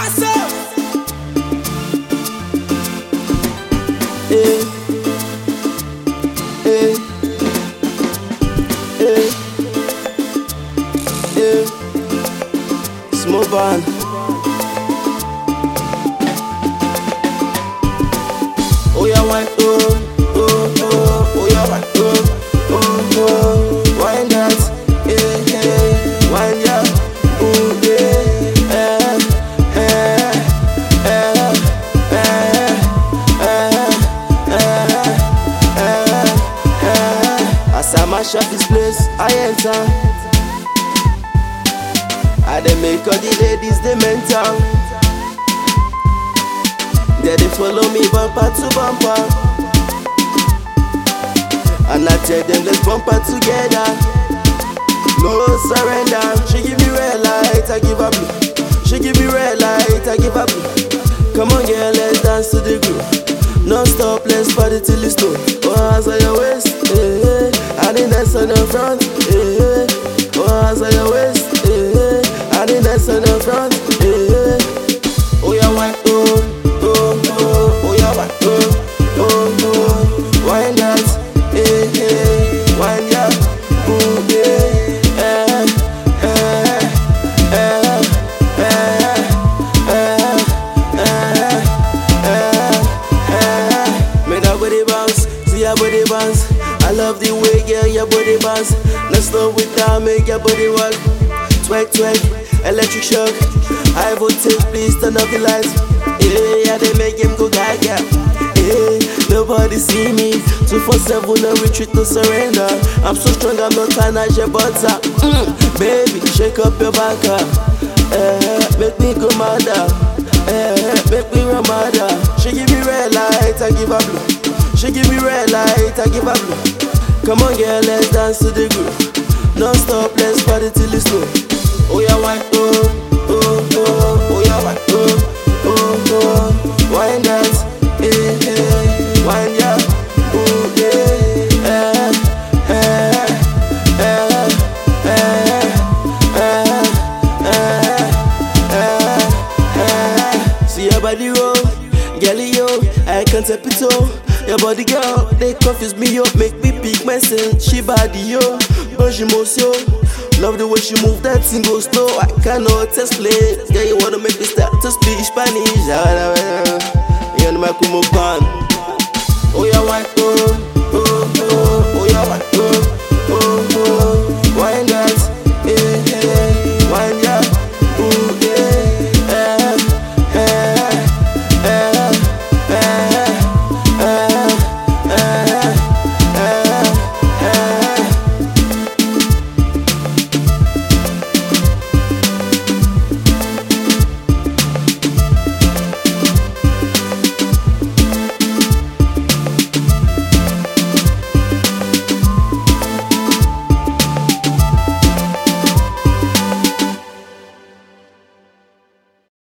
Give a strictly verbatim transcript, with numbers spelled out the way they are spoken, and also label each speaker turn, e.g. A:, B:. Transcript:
A: Eh, eh, eh, eh. Small band. Oh yeah, wine, oh, oh, oh, oh yeah, wine, oh, oh, oh, wine that, eh, eh, wine yeah, oh yeah, eh, eh, eh, eh, eh, eh, eh. As I mash up this place, I enter. I dey make all the ladies they mental. They dey follow me bumper to bumper, and I tell them let's bumper together. No surrender. She give me red light, I give her blue. She give me red light, I give her blue. Come on girl, let's dance to the groove. Non stop, let's party till it's slow. Oh, hands on your waist, eh, eh. And then that's on the front, eh, eh. Oh, hands on your waist, eh, eh. And then that's on the front, eh, eh. Oh yeah, wine, oh. Oh, oh, oh, yeah, wine, oh, oh, oh, wine that, eh, eh, wine, yeah, oh, yeah, eh, eh, eh, eh, eh, eh, eh, eh. Make that body bounce, see your body bounce. I love the way, girl, your body bounce. Now slow it down, make your body work. Twerk, twerk, electric shock. High voltage, please turn off the lights. Yeah, yeah, they make him go gaga. Yeah, nobody see me. two four seven, no retreat, no surrender. I'm so strong, I'm not trying to share butter. Mm, baby, shake up your back up. Eh, make me go mad. Eh, make me run mad. She give me red light, I give her blue. She give me red light, I give her blue. Come on, girl, let's dance to the groove. Non stop, let's party till it's slow. Oh yeah, wine, oh, oh, oh, oh yeah, wine, oh. Oh, oh, wine dance, eh, eh, wine yeah, oh yeah, eh, eh, eh, eh, eh, eh, eh. See your body roll, girlie yo, I can't tap it all. Your body girl, they confuse me yo, make me pick myself. She body yo, but she moves yo. Love the way she move, that thing go slow. I cannot explain. Yeah, you wanna make me start to speak Spanish. You know my Kumo pan. Oh yeah, wine, oh.